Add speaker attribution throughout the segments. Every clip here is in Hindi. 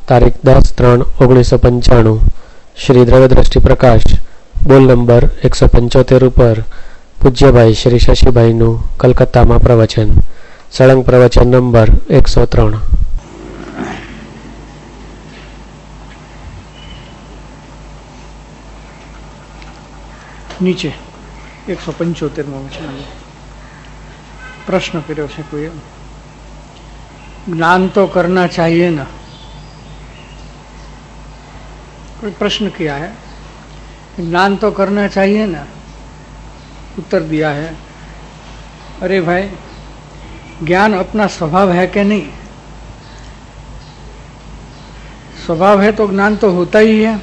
Speaker 1: તારીખ 10/3/1995 શ્રી દ્રવ્યદ્રષ્ટિ પ્રકાશ બોલ નંબર 175 ઉપર પૂજ્યભાઈ શ્રી શશીભાઈનું કલકત્તામાં પ્રવચન સળંગ પ્રવચન નંબર 103.
Speaker 2: નીચે 175માં વચન प्रश्न કર્યો છે કોઈ, ज्ञान तो करना चाहिए ना, कोई प्रश्न किया है, ज्ञान तो करना चाहिए ना. उत्तर दिया है, अरे भाई ज्ञान अपना स्वभाव है कि नहीं? स्वभाव है तो ज्ञान तो होता ही है.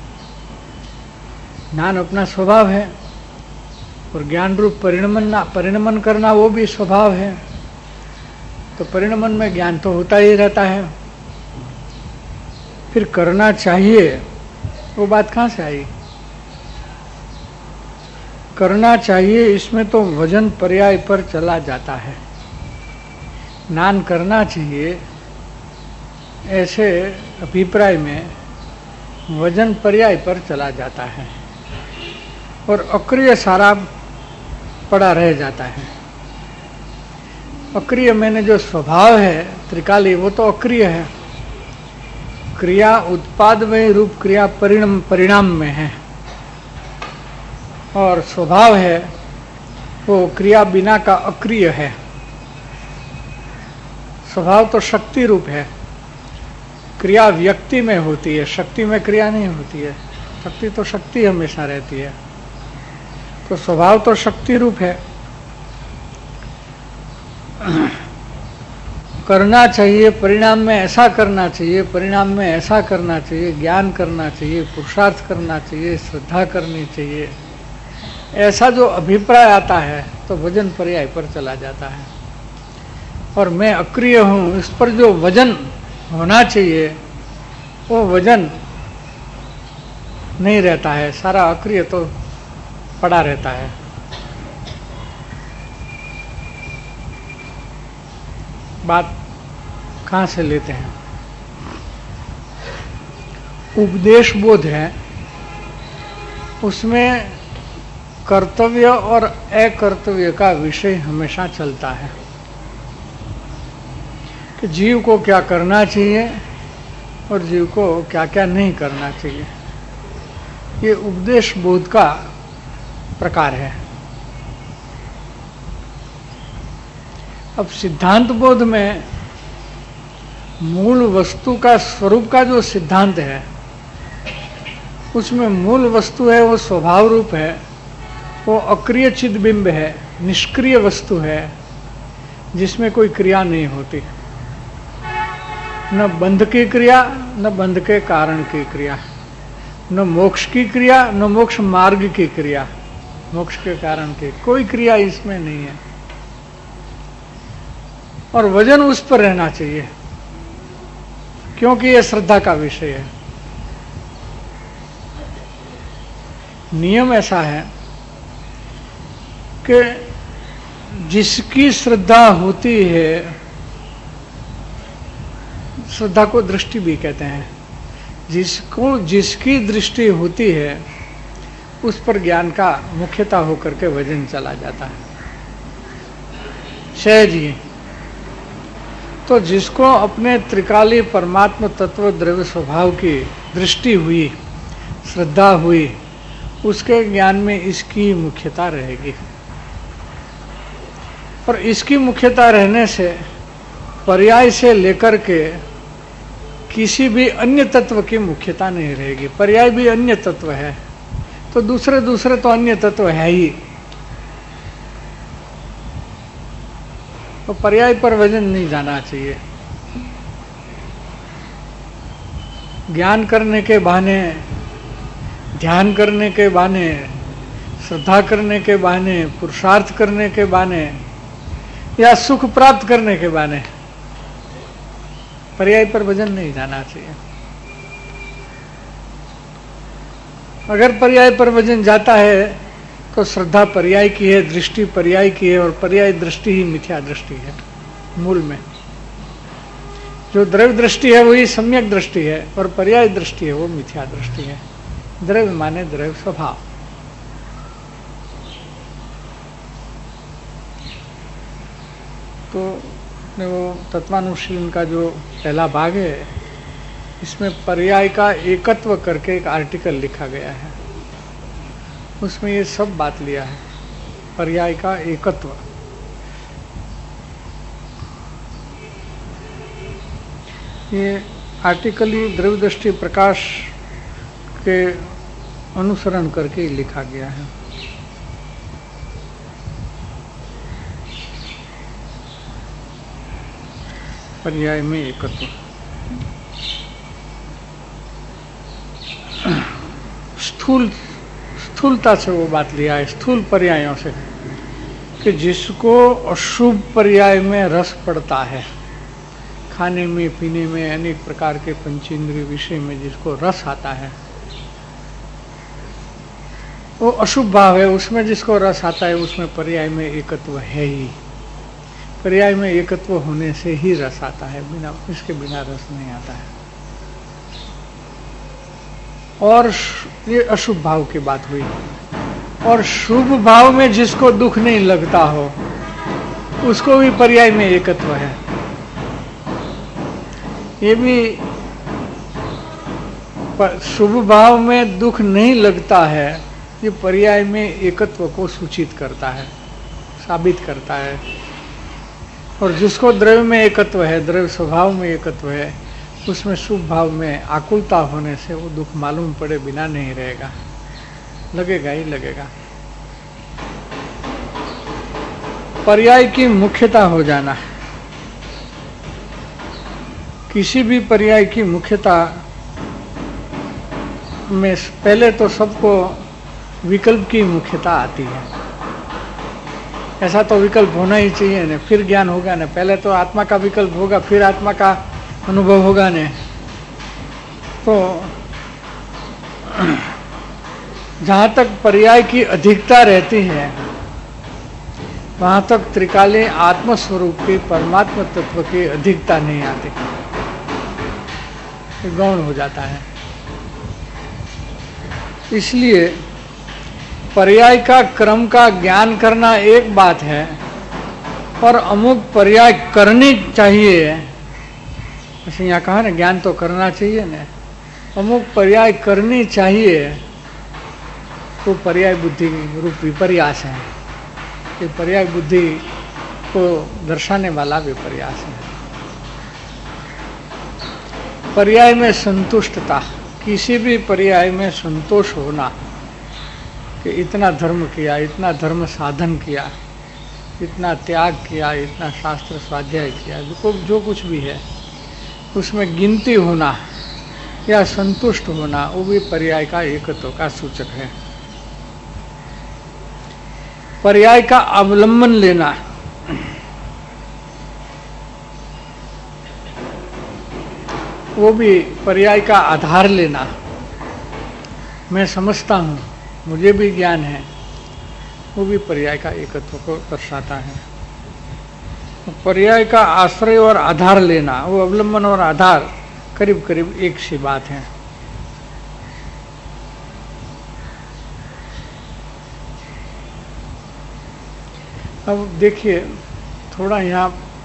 Speaker 2: ज्ञान अपना स्वभाव है और ज्ञान रूप परिणमन करना वो भी स्वभाव है. तो परिणमन में ज्ञान तो होता ही रहता है. फिर करना चाहिए वो बात कहाँ से आई? करना चाहिए इसमें तो वजन पर्याय पर चला जाता है. ज्ञान करना चाहिए ऐसे अभिप्राय में वजन पर्याय पर चला जाता है और अक्रिय सारा पड़ा रह जाता है. अक्रिय मैंने जो स्वभाव है त्रिकाली वो तो अक्रिय है. क्रिया उत्पाद में रूप क्रिया परिणाम में है और स्वभाव है वो क्रिया बिना का अक्रिय है. स्वभाव तो शक्ति रूप है. क्रिया व्यक्ति में होती है, शक्ति में क्रिया नहीं होती है. शक्ति तो शक्ति हमेशा रहती है. तो स्वभाव तो शक्ति रूप है. करना चाहिए, परिणाम में ऐसा करना चाहिए, परिणाम में ऐसा करना चाहिए, ज्ञान करना चाहिए, पुरुषार्थ करना चाहिए, श्रद्धा करनी चाहिए, ऐसा जो अभिप्राय आता है तो वजन पर्याय पर चला जाता है. और मैं अक्रिय हूँ इस पर जो वजन होना चाहिए वो वजन नहीं रहता है. सारा अक्रिय तो पड़ा रहता है. बात कहाँ से लेते हैं? उपदेश बोध है, उसमें कर्तव्य और अकर्तव्य का विषय हमेशा चलता है कि जीव को क्या करना चाहिए और जीव को क्या क्या नहीं करना चाहिए. ये उपदेश बोध का प्रकार है. अब सिद्धांत बोध में मूल वस्तु का स्वरूप का जो सिद्धांत है उसमें मूल वस्तु है वो स्वभाव रूप है, वो अक्रिय चिद्बिंब है, निष्क्रिय वस्तु है जिसमें कोई क्रिया नहीं होती. न बंध की क्रिया न बंध के कारण की क्रिया, न मोक्ष की क्रिया न मोक्ष मार्ग की क्रिया, मोक्ष के कारण की कोई क्रिया इसमें नहीं है. और वजन उस पर रहना चाहिए क्योंकि यह श्रद्धा का विषय है. नियम ऐसा है कि जिसकी श्रद्धा होती है, श्रद्धा को दृष्टि भी कहते हैं, जिसकी दृष्टि होती है उस पर ज्ञान का मुख्यता होकर के वजन चला जाता है. सहज ही तो जिसको अपने त्रिकाली परमात्म तत्व द्रव्य स्वभाव की दृष्टि हुई, श्रद्धा हुई, उसके ज्ञान में इसकी मुख्यता रहेगी. और इसकी मुख्यता रहने से पर्याय से लेकर के किसी भी अन्य तत्व की मुख्यता नहीं रहेगी. पर्याय भी अन्य तत्व है तो दूसरे तो अन्य तत्व है ही. तो पर्याय पर वजन नहीं जाना चाहिए. ज्ञान करने के बहाने, ध्यान करने के बहाने, श्रद्धा करने के बहाने, पुरुषार्थ करने के बहाने या सुख प्राप्त करने के बहाने पर्याय पर वजन नहीं जाना चाहिए. अगर पर्याय पर वजन जाता है तो श्रद्धा पर्याय की है, दृष्टि पर्याय की है और पर्याय दृष्टि ही मिथ्या दृष्टि है मूल में. जो द्रव्य दृष्टि है वही सम्यक दृष्टि है, और पर्याय दृष्टि है वो मिथ्या दृष्टि है। द्रव्य माने द्रव्य स्वभाव। तो वो तत्वानुशीलन का जो पहला भाग है, इसमें पर्याय का एकत्व करके एक आर्टिकल लिखा गया है, उसमें ये सब बात लिया है, पर्याय का एकत्व। ये आर्टिकल ही द्रव्य दृष्टि प्रकाश के अनुसरण करके लिखा गया है। पर्याय में एकत्व। स्थूलता से वो बात लिया है, स्थूल पर्यायों से, कि जिसको अशुभ पर्याय में रस पड़ता है, खाने में पीने में अनेक प्रकार के पंचेंद्रिय विषय में जिसको रस आता है, वो अशुभ भाव है। उसमें जिसको रस आता है उसमें पर्याय में एकत्व है ही। पर्याय में एकत्व होने से ही रस आता है, बिना इसके बिना रस नहीं आता है। और ये अशुभ भाव की बात हुई। और शुभ भाव में जिसको दुख नहीं लगता हो उसको भी पर्याय में एकत्व है। ये भी शुभ भाव में दुख नहीं लगता है, ये पर्याय में एकत्व को सूचित करता है, साबित करता है। और जिसको द्रव्य में एकत्व है, द्रव्य स्वभाव में एकत्व है, उसमें शुभ भाव में आकुलता होने से वो दुख मालूम पड़े बिना नहीं रहेगा, लगेगा ही लगेगा। पर्याय की मुख्यता हो जाना। किसी भी पर्याय की मुख्यता में पहले तो सबको विकल्प की मुख्यता आती है। ऐसा तो विकल्प होना ही चाहिए ना, फिर ज्ञान होगा ना। पहले तो आत्मा का विकल्प होगा, फिर आत्मा का अनुभव होगा ने। तो जहाँ तक पर्याय की अधिकता रहती है वहाँ तक त्रिकालीन आत्मस्वरूप के परमात्मा तत्व की अधिकता नहीं आती, गौण हो जाता है। इसलिए पर्याय का क्रम का ज्ञान करना एक बात है, और अमुक पर्याय करनी चाहिए, जैसे यहाँ कहा ना ज्ञान तो करना चाहिए ना, अमुक पर्याय करनी चाहिए, तो पर्याय बुद्धि रूप विपर्यास है। ये पर्याय बुद्धि को दर्शाने वाला विपर्यास है। पर्याय में संतुष्टता, किसी भी पर्याय में संतोष होना कि इतना धर्म किया, इतना धर्म साधन किया, इतना त्याग किया, इतना शास्त्र स्वाध्याय किया, जो कुछ भी है उसमें गिनती होना या संतुष्ट होना, वो भी पर्याय का एकत्व का सूचक है। पर्याय का अवलंबन लेना, वो भी पर्याय का आधार लेना। मैं समझता हूँ, मुझे भी ज्ञान है, वो भी पर्याय का एकत्व को दर्शाता है। पर्याय का आश्रय और आधार लेना, वो अवलंबन और आधार करीब करीब एक सी बात है। अब देखिए, थोड़ा यहाँ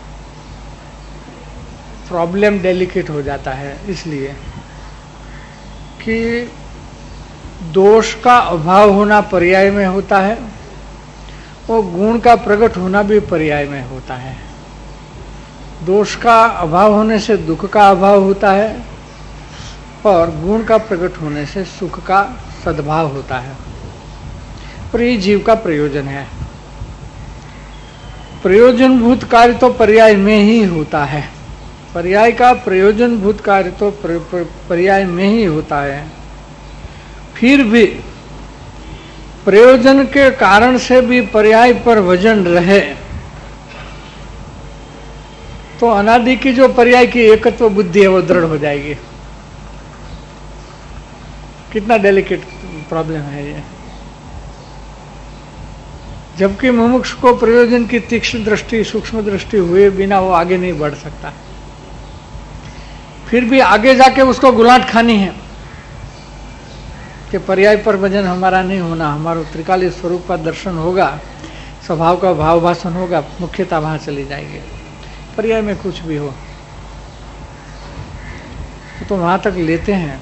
Speaker 2: प्रॉब्लम डेलिकेट हो जाता है, इसलिए कि दोष का अभाव होना पर्याय में होता है और गुण का प्रकट होना भी पर्याय में होता है। दोष का अभाव होने से दुख का अभाव होता है और गुण का प्रकट होने से सुख का सद्भाव होता है। और ये जीव का प्रयोजन है। प्रयोजनभूत कार्य तो पर्याय में ही होता है। पर्याय का प्रयोजनभूत कार्य तो पर्याय में ही होता है। फिर भी प्रयोजन के कारण से भी पर्याय पर वजन रहे तो अनादि की जो पर्याय की एकत्व बुद्धि है वो दृढ़ हो जाएगी। कितना डेलिकेट प्रॉब्लम है ये। जबकि मुमुक्ष को प्रयोजन की तीक्ष्ण दृष्टि, सूक्ष्म दृष्टि हुए बिना वो आगे नहीं बढ़ सकता। फिर भी आगे जाके उसको गुलाट खानी है कि पर्याय पर भजन हमारा नहीं होना, हमारा त्रिकाली स्वरूप का दर्शन होगा, स्वभाव का भाव भाषण होगा, मुख्यता वहां चली जाएगी। पर्याय में कुछ भी हो तो वहां तक लेते हैं,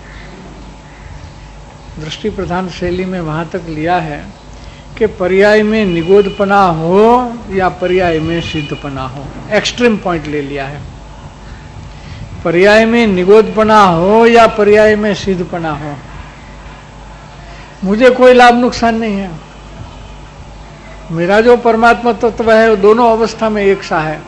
Speaker 2: दृष्टि प्रधान शैली में वहां तक लिया है कि पर्याय में निगोदपना हो या पर्याय में सिद्धपना हो। एक्सट्रीम पॉइंट ले लिया है, पर्याय में निगोदपना हो या पर्याय में सिद्धपना हो, मुझे कोई लाभ नुकसान नहीं है। मेरा जो परमात्मा तत्व है वो दोनों अवस्था में एक सा है,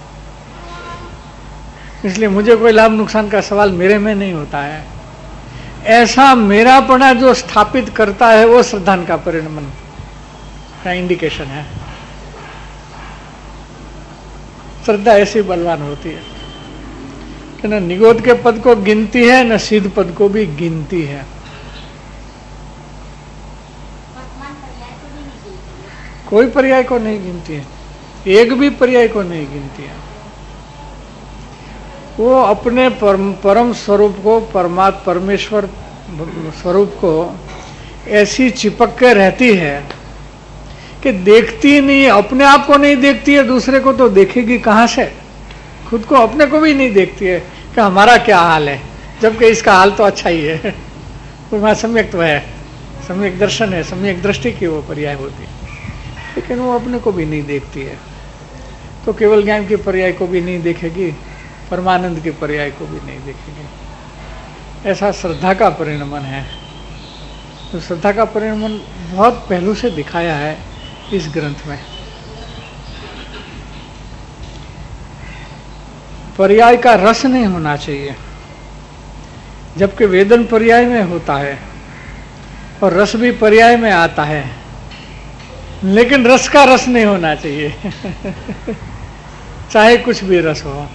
Speaker 2: इसलिए मुझे कोई लाभ नुकसान का सवाल मेरे में नहीं होता है। ऐसा मेरापना जो स्थापित करता है वो श्रद्धान का परिणमन का इंडिकेशन है। श्रद्धा ऐसी बलवान होती है कि न निगोद के पद को गिनती है न सिद्ध पद को भी गिनती है। कोई पर्याय को नहीं गिनती है, एक भी पर्याय को नहीं गिनती है। वो अपने परम स्वरूप को, परमेश्वर स्वरूप को ऐसी चिपक के रहती है कि देखती नहीं, अपने आप को नहीं देखती है, दूसरे को तो देखेगी कहां से, खुद को अपने को भी नहीं देखती है कि हमारा क्या हाल है, जबकि इसका हाल तो अच्छा ही है। तो वहां सम्यक्त्व है, सम्यक दर्शन है, सम्यक दृष्टि की वो पर्याय होती है, लेकिन वो अपने को भी नहीं देखती है। तो केवल ज्ञान के पर्याय को भी नहीं देखेगी, परमानंद के पर्याय को भी नहीं देखेगी। ऐसा श्रद्धा का परिणमन है। तो श्रद्धा का परिणमन बहुत पहलू से दिखाया है इस ग्रंथ में। पर्याय का रस नहीं होना चाहिए, जबकि वेदन पर्याय में होता है और रस भी पर्याय में आता है, लेकिन रस का रस नहीं होना चाहिए। चाहे कुछ भी रस हो,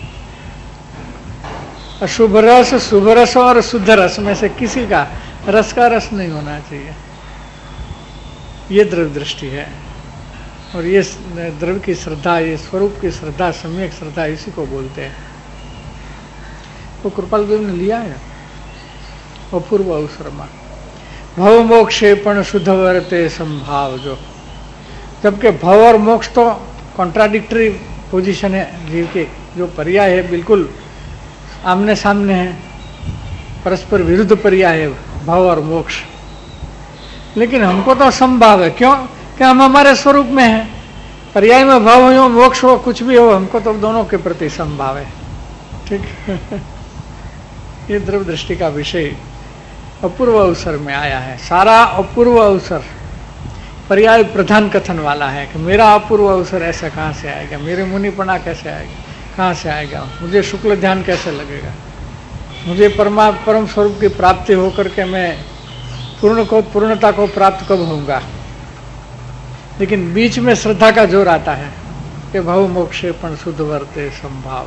Speaker 2: अशुभ रस, शुभ रस और शुद्ध रस में से किसी का रस नहीं होना चाहिए। ये द्रव्य दृष्टि है, और ये द्रव्य की श्रद्धा, ये स्वरूप की श्रद्धा, सम्यक श्रद्धा, इसी को बोलते हैं। तो कृपाल देव ने लिया है अपूर्व अवसरमा, भव मोक्षेपण शुद्ध वर्ते संभाव जो। जबकि भव और मोक्ष तो कॉन्ट्राडिक्टरी पोजीशन है जीव के, जो पर्याय है बिल्कुल आमने सामने है, परस्पर विरुद्ध पर्याय है भव और मोक्ष। लेकिन हमको तो संभाव है, क्यों कि हम हमारे स्वरूप में हैं। पर्याय में भव हो, मोक्ष हो, कुछ भी हो, हमको तो दोनों के प्रति संभाव है। ठीक। ये द्रव्य दृष्टि का विषय अपूर्व अवसर में आया है। सारा अपूर्व अवसर पर्याय प्रधान कथन वाला है कि मेरा अपूर्व अवसर ऐसा कहाँ से आएगा, मेरे मुनिपना कैसे आएगा, कहाँ से आएगा, मुझे शुक्ल ध्यान कैसे लगेगा, मुझे परम स्वरूप की प्राप्ति होकर के मैं पूर्णता को प्राप्त कब होऊंगा। लेकिन बीच में श्रद्धा का जोर आता है कि भव मोक्षेपण शुद्ध वर्ते संभाव।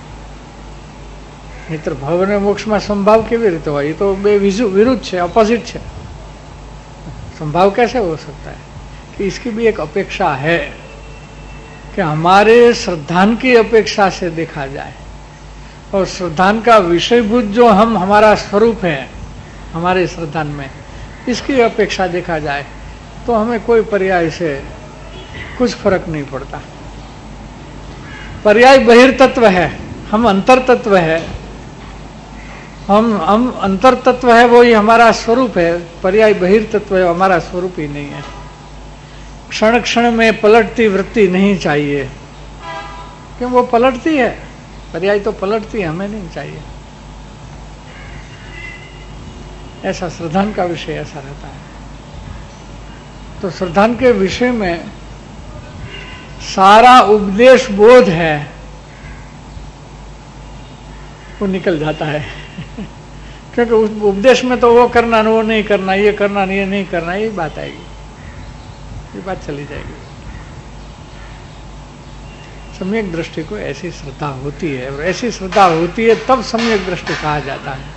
Speaker 2: मित्र भव ने मोक्ष में संभाव केवी रीते હોય? ये तो बे विरुद्ध है, अपोजिट है। संभाव कैसे हो सकता है कि इसकी भी एक अपेक्षा है कि हमारे श्रद्धान की अपेक्षा से देखा जाए, और श्रद्धान का विषयभूत जो हमारा स्वरूप है हमारे श्रद्धान में, इसकी अपेक्षा देखा जाए तो हमें कोई पर्याय से कुछ फर्क नहीं पड़ता। पर्याय बहिर्तत्व है, हम अंतर तत्व है, हम अंतर तत्व है, वो ही हमारा स्वरूप है। पर्याय बहिर्तत्व है, हमारा स्वरूप ही नहीं है। क्षण क्षण में पलटती वृत्ति नहीं चाहिए, क्यों वो पलटती है, पर्याय तो पलटती है, हमें नहीं चाहिए। ऐसा श्रद्धान का विषय ऐसा रहता है। तो श्रद्धान के विषय में सारा उपदेश बोध है वो निकल जाता है। क्योंकि उस उपदेश में तो वो करना वो नहीं करना, ये करना ये नहीं करना, ये बात आएगी, ये बात चली जाएगी। सम्यक दृष्टि को ऐसी श्रद्धा होती है, और ऐसी श्रद्धा होती है तब सम्यक दृष्टि कहा जाता है।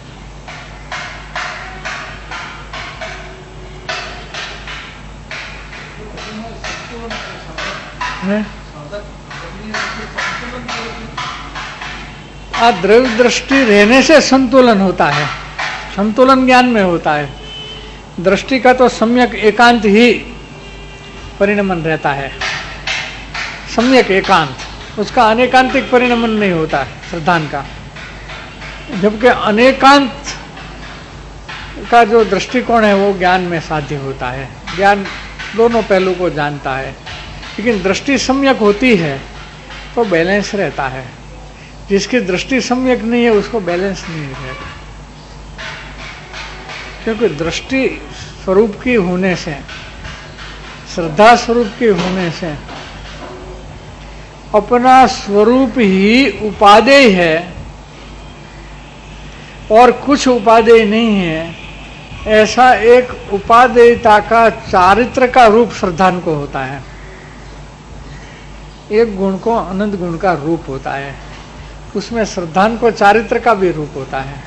Speaker 2: आ द्रव्य दृष्टि रहने से संतुलन होता है, संतुलन ज्ञान में होता है। दृष्टि का तो सम्यक एकांत ही परिणमन रहता है, सम्यक एकांत, उसका अनेकांतिक परिणमन नहीं होता है श्रद्धान का। जबकि अनेकांत का जो दृष्टिकोण है वो ज्ञान में साध्य होता है, ज्ञान दोनों पहलू को जानता है। लेकिन दृष्टि सम्यक होती है तो बैलेंस रहता है, जिसकी दृष्टि सम्यक नहीं है उसको बैलेंस नहीं रहता, क्योंकि दृष्टि स्वरूप की होने से, श्रद्धा स्वरूप की होने से अपना स्वरूप ही उपादेय है और कुछ उपादेय नहीं है, ऐसा एक उपादेयता का चारित्र का रूप श्रद्धान को होता है। एक गुण को अनंत गुण का रूप होता है, उसमें श्रद्धान को चारित्र का भी रूप होता है।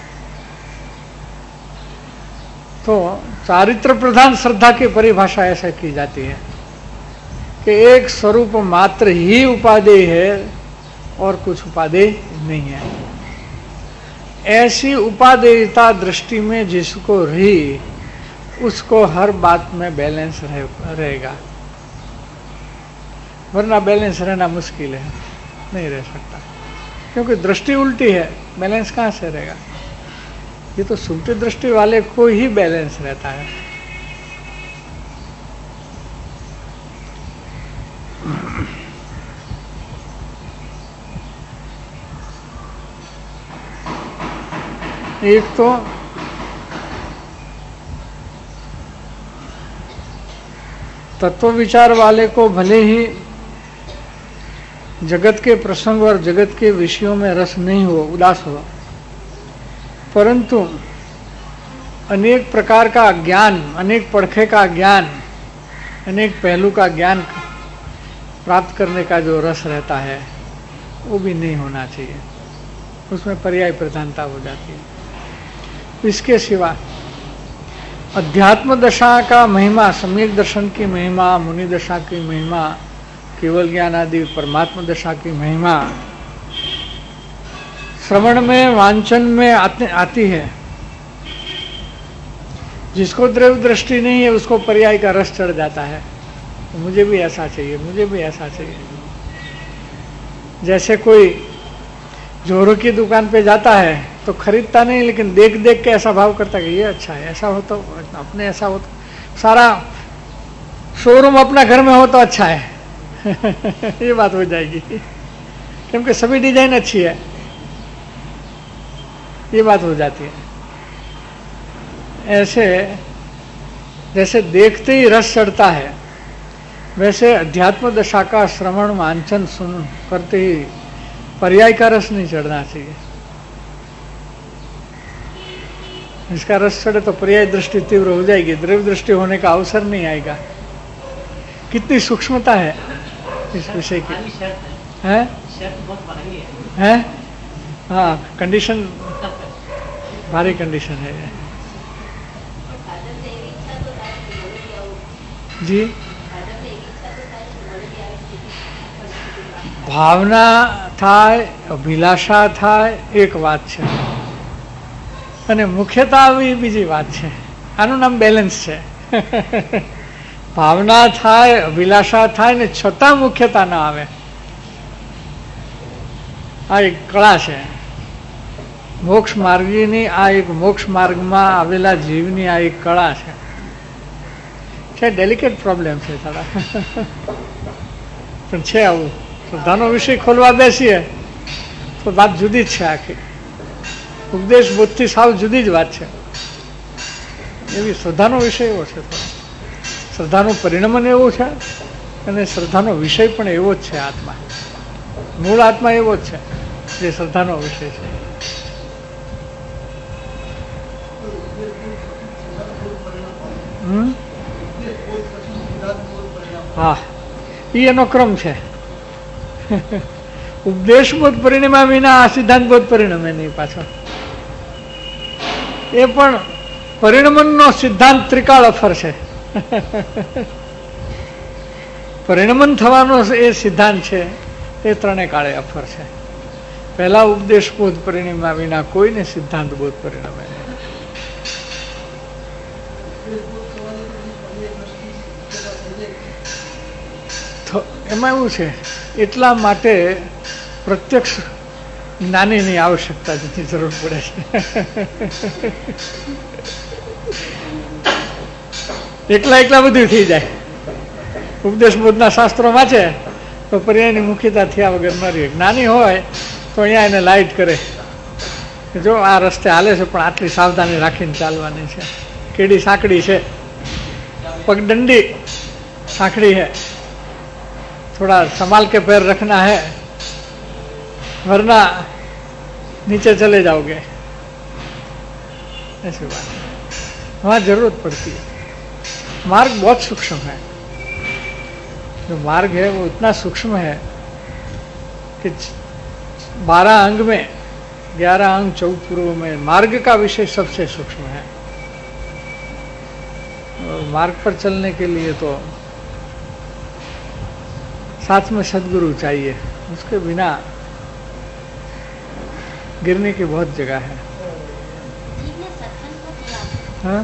Speaker 2: तो चारित्र प्रधान श्रद्धा की परिभाषा ऐसे की जाती है कि एक स्वरूप मात्र ही उपादेय है और कुछ उपादेय नहीं है। ऐसी उपादेयता दृष्टि में जिसको रही, उसको हर बात में बैलेंस रहेगा, वरना बैलेंस रहना मुश्किल है, नहीं रह सकता, क्योंकि दृष्टि उल्टी है, बैलेंस कहाँ से रहेगा। ये तो सुप्ति दृष्टि वाले को ही बैलेंस रहता है। एक तो तत्व विचार वाले को भले ही जगत के प्रसंग और जगत के विषयों में रस नहीं हो, उदास हो, परंतु अनेक प्रकार का ज्ञान, अनेक पड़खे का ज्ञान, अनेक पहलू का ज्ञान प्राप्त करने का जो रस रहता है वो भी नहीं होना चाहिए, उसमें पर्याय प्रधानता हो जाती है। इसके सिवा अध्यात्म दशा का महिमा, सम्यक दर्शन की महिमा, मुनि दशा की महिमा, केवल ज्ञान आदि परमात्मा दशा की महिमा श्रवण में, वांचन में आती है। जिसको द्रव्य दृष्टि नहीं है उसको पर्याय का रस चढ़ जाता है, तो मुझे भी ऐसा चाहिए, मुझे भी ऐसा चाहिए। जैसे कोई जोरों की दुकान पे जाता है तो खरीदता नहीं, लेकिन देख देख के ऐसा भाव करता है कि ये अच्छा है, ऐसा हो तो अपने, ऐसा हो तो सारा शोरूम अपना घर में हो तो अच्छा है। ये बात हो जाएगी, क्योंकि सभी डिजाइन अच्छी है, ये बात हो जाती है। ऐसे जैसे देखते ही रस चढ़ता है, वैसे अध्यात्म दशा का श्रवण, वांचन, सुन करते ही पर्याय का रस नहीं चढ़ना चाहिए। इसका रस चढ़े तो पर्याय दृष्टि तीव्र हो जाएगी, द्रव्य दृष्टि होने का अवसर नहीं आएगा। कितनी सूक्ष्मता है इस विषय की, है? हाँ, कंडीशन भारी कंडीशन है जी। भावना થાય, અભિલાષા થાય એક વાત છે, અને મુખ્યતા આવી બીજી વાત છે। આનું નામ બેલેન્સ છે। ભાવના થાય, અભિલાષા થાય ને છતાં મુખ્યતા ના આવે, આ એક કળા છે। મોક્ષ માર્ગીની આ એક મોક્ષ માર્ગમાં આવેલા જીવની આ એક કળા છે। ડેલિકેટ પ્રોબ્લેમ છે થોડા, પણ છે આવું। શ્રદ્ધાનો વિષય ખોલવા બેસીએ તો વાત જુદી જ છે આખી, ઉપદેશ બોધથી સાવ જુદી જ વાત છે। એવી શ્રદ્ધાનો વિષય એવો છે, શ્રદ્ધાનું પરિણમન એવું છે અને શ્રદ્ધાનો વિષય પણ એવો જ છે। આત્મા, મૂળ આત્મા એવો જ છે જે શ્રદ્ધાનો વિષય છે। હા, એ એનો ક્રમ છે। ઉપદેશ બોધ પરિણમ્યા વિના આ સિદ્ધાંત બોધ પરિણમે નહીં પાછો। એ પણ પરિણમનનો સિદ્ધાંત ત્રિકાળ અફર છે। પરિણમન થવાનો એ સિદ્ધાંત છે એ ત્રણે કાળે અફર છે। पहला उपदेश बोध परिणिमा विना कोઈને સિદ્ધાંત બોધ પરિણમે નહીં. તો એમાં એવું છે, એટલા માટે પ્રત્યક્ષ જ્ઞાનીની આવશ્યકતા જેની જરૂર પડે છે. એકલા એકલા બધું થઈ જાય. ઉપદેશ બોધના શાસ્ત્રો વાંચે તો પર્યાયની મુખ્યતા થયા વગર ન રહે. જ્ઞાની હોય તો અહીંયા એને લાઇટ કરે, જો આ રસ્તે હાલે છે પણ આટલી સાવધાની રાખીને ચાલવાની છે, કેડી સાંકડી છે, પગદંડી સાંકડી है, थोड़ा संभाल के पैर रखना है वरना नीचे चले जाओगे, ऐसी बात है. वहाँ जरूरत पड़ती है. मार्ग बहुत सूक्ष्म है. जो मार्ग है वो इतना सूक्ष्म है कि 12 अंग में 11 अंग 14 पूर्व में मार्ग का विषय सबसे सूक्ष्म है. और मार्ग पर चलने के लिए तो साथ में सदगुरु चाहिए, उसके बिना गिरने की बहुत जगह है. हाँ?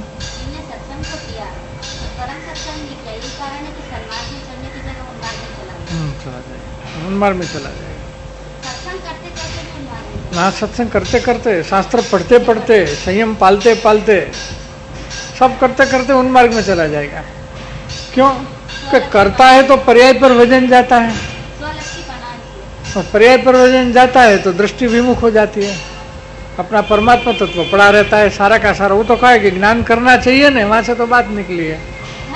Speaker 2: चला जाएगा, उन्मार्ग में चला जाएगा. हाँ, सत्संग करते करते, शास्त्र पढ़ते पढ़ते, संयम पालते पालते, सब करते करते उन्मार्ग में चला जाएगा. क्यों? कि करता है तो पर्याय पर वजन जाता है, और पर्याय पर वजन जाता है तो दृष्टि विमुख हो जाती है. अपना परमात्मा तत्व पड़ा रहता है सारा का सारा. वो तो कहा है कि ज्ञान करना चाहिए ना, वहां से तो बात निकली है.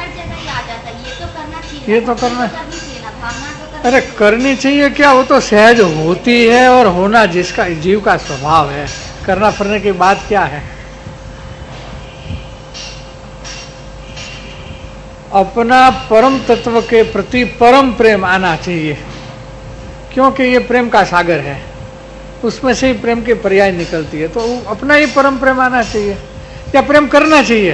Speaker 2: ये तो करना, अरे करनी चाहिए क्या, वो तो सहज होती है और होना जिसका जीव का स्वभाव है. करना फिरने की बात क्या है. अपना परम तत्व के प्रति परम प्रेम आना चाहिए, क्योंकि ये प्रेम का सागर है, उसमें से ही प्रेम के पर्याय निकलती है. तो अपना ही परम प्रेम आना चाहिए या प्रेम करना चाहिए,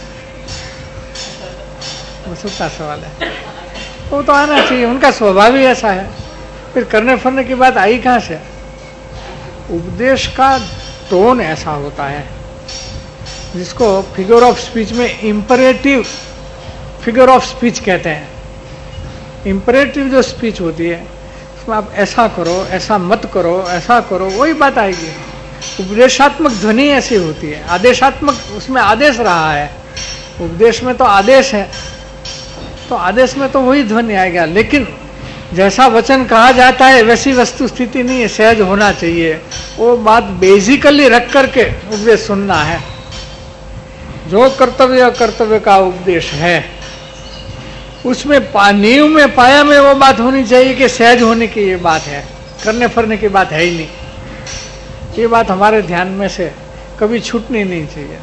Speaker 2: वो सबका सवाल है. वो तो आना चाहिए, उनका स्वभाव ही ऐसा है. फिर करने फरने की बात आई कहाँ से. उपदेश का टोन ऐसा होता है जिसको फिगर ऑफ स्पीच में इंपरेटिव फिगर ऑफ स्पीच कहते हैं. इंपरेटिव जो स्पीच होती है उसमें आप ऐसा करो, ऐसा मत करो, ऐसा करो, वही बात आएगी. उपदेशात्मक ध्वनि ऐसी होती है, आदेशात्मक, उसमें आदेश रहा है. उपदेश में तो आदेश है, तो आदेश में तो वही ध्वनि आएगा. लेकिन जैसा वचन कहा जाता है वैसी वस्तु स्थिति नहीं है, सहज होना चाहिए. वो बात बेसिकली रख करके उपदेश सुनना है. जो कर्तव्य का उपदेश है उसमें नींव में पाया में वो बात होनी चाहिए कि सहज होने की ये बात है, करने फरने की बात है ही नहीं. ये बात हमारे ध्यान में से कभी छूटनी नहीं चाहिए,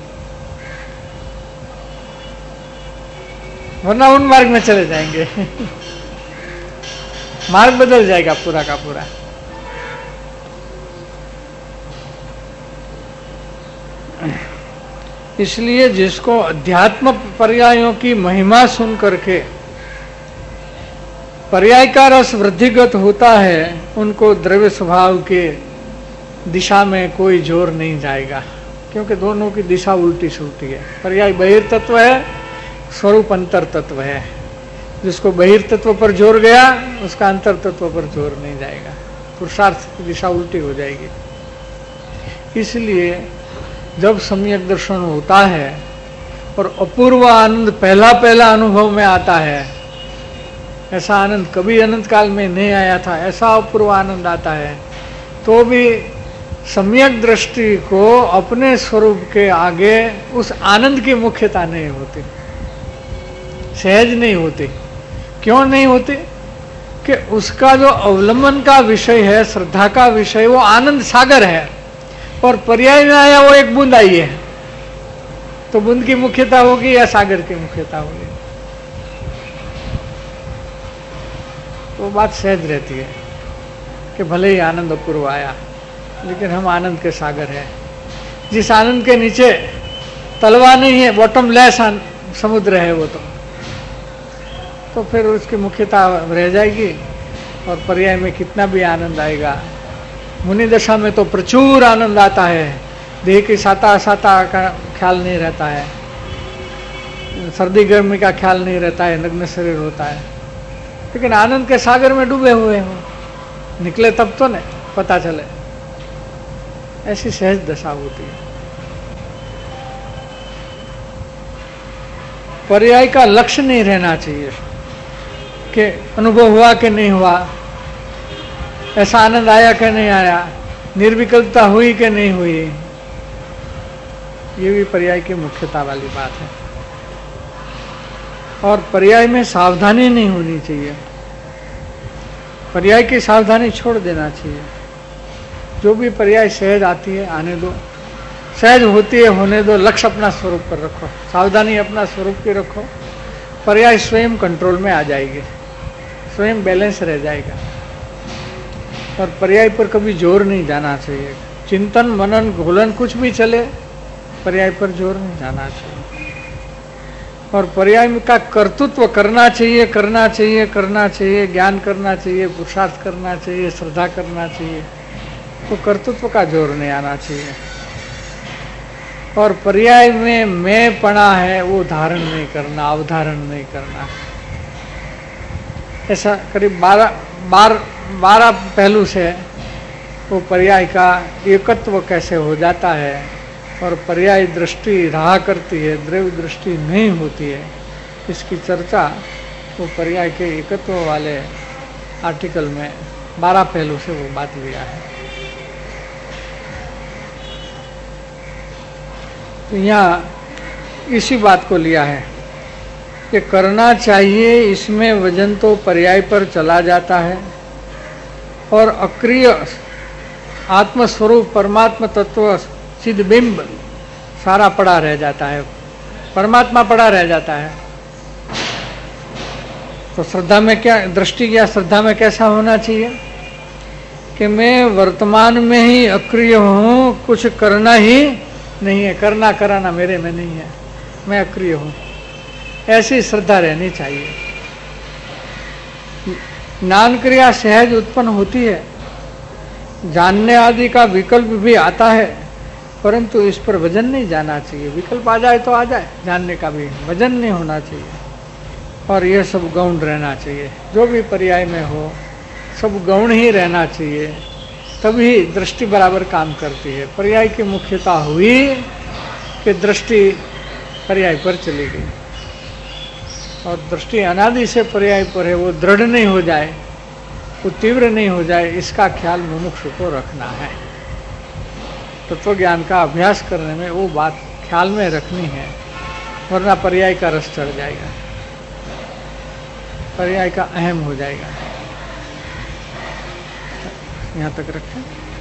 Speaker 2: वरना उन मार्ग में चले जाएंगे. मार्ग बदल जाएगा पूरा का पूरा. इसलिए जिसको अध्यात्म पर्यायों की महिमा सुन करके पर्याय का रस वृद्धिगत होता है, उनको द्रव्य स्वभाव के दिशा में कोई जोर नहीं जाएगा, क्योंकि दोनों की दिशा उल्टी सुलटी है. पर्याय बहिर्तत्व है, स्वरूप अंतर तत्व है. जिसको बहिर्तत्व पर जोर गया उसका अंतर तत्व पर जोर नहीं जाएगा, पुरुषार्थ की दिशा उल्टी हो जाएगी. इसलिए जब सम्यक दर्शन होता है और अपूर्व आनंद पहला पहला अनुभव में आता है, ऐसा आनंद कभी अनंत काल में नहीं आया था, ऐसा अपूर्व आनंद आता है, तो भी सम्यक दृष्टि को अपने स्वरूप के आगे उस आनंद की मुख्यता नहीं होती, सहज नहीं होती. क्यों नहीं होती? कि उसका जो अवलंबन का विषय है, श्रद्धा का विषय, वो आनंद सागर है, और पर्याय में आया वो एक बूंद आई है. तो बूंद की मुख्यता होगी या सागर की मुख्यता होगी? वो बात सहज रहती है कि भले ही आनंद अपूर्व आया, लेकिन हम आनंद के सागर हैं. जिस आनंद के नीचे तलवा नहीं है, बॉटमलेस समुद्र है वो, तो फिर उसकी मुख्यता रह जाएगी, और पर्याय में कितना भी आनंद आएगा मुनि दशा में तो प्रचुर आनंद आता है, देह की साता असाता का ख्याल नहीं रहता है, सर्दी गर्मी का ख्याल नहीं रहता है, नग्न शरीर होता है, लेकिन आनंद के सागर में डूबे हुए हो, निकले तब तो नहीं पता चले। ऐसी सहज दशा होती है। पर्याय का लक्ष्य नहीं रहना चाहिए कि अनुभव हुआ कि नहीं हुआ, ऐसा आनंद आया कि नहीं आया, निर्विकल्पता हुई कि नहीं हुई। ये भी पर्याय की मुख्यता वाली बात है। और पर्याय में सावधानी नहीं होनी चाहिए, पर्याय की सावधानी छोड़ देना चाहिए। जो भी पर्याय सहज आती है आने दो, सहज होती है होने दो, लक्ष्य अपना स्वरूप पर रखो, सावधानी अपना स्वरूप की रखो, पर्याय स्वयं कंट्रोल में आ जाएगी, स्वयं बैलेंस रह जाएगा। और पर्याय पर कभी जोर नहीं जाना चाहिए। चिंतन मनन घोलन कुछ भी चले, पर्याय पर जोर नहीं जाना चाहिए। और पर्याय का कर्तृत्व करना चाहिए, करना चाहिए, करना चाहिए, ज्ञान करना चाहिए, पुरुषार्थ करना चाहिए, श्रद्धा करना चाहिए, तो कर्तृत्व का जोर नहीं आना चाहिए। और पर्याय में मैं पना है वो धारण नहीं करना, अवधारण नहीं करना। ऐसा करीब 12 पहलू से वो पर्याय का एकत्व कैसे हो जाता है, और पर्याय दृष्टि रहा करती है, द्रव्य दृष्टि नहीं होती है, इसकी चर्चा वो पर्याय के एकत्व वाले आर्टिकल में 12 पहलू से वो बात लिया है। तो यहाँ इसी बात को लिया है कि करना चाहिए, इसमें वजन तो पर्याय पर चला जाता है, और अक्रिय आत्मस्वरूप परमात्मा तत्व सिद्ध बिंब सारा पड़ा रह जाता है, परमात्मा पड़ा रह जाता है। तो श्रद्धा में क्या दृष्टि या श्रद्धा में कैसा होना चाहिए कि मैं वर्तमान में ही अक्रिय हूँ, कुछ करना ही नहीं है, करना कराना मेरे में नहीं है, मैं अक्रिय हूँ, ऐसी श्रद्धा रहनी चाहिए। ज्ञान क्रिया सहज उत्पन्न होती है, जानने आदि का विकल्प भी आता है, परंतु इस पर वजन नहीं जाना चाहिए। विकल्प आ जाए तो आ जाए, जानने का भी वजन नहीं होना चाहिए। और यह सब गौण रहना चाहिए, जो भी पर्याय में हो सब गौण ही रहना चाहिए, तभी दृष्टि बराबर काम करती है। पर्याय की मुख्यता हुई कि दृष्टि पर्याय पर चली गई, और दृष्टि अनादि से पर्याय पर है, वो दृढ़ नहीं हो जाए, वो तीव्र नहीं हो जाए, इसका ख्याल मुमुक्षु को रखना है। तत्व ज्ञान का अभ्यास करने में वो बात ख्याल में रखनी है, वरना पर्याय का रस चढ़ जाएगा, पर्याय का अहम हो जाएगा। यहाँ तक रखें।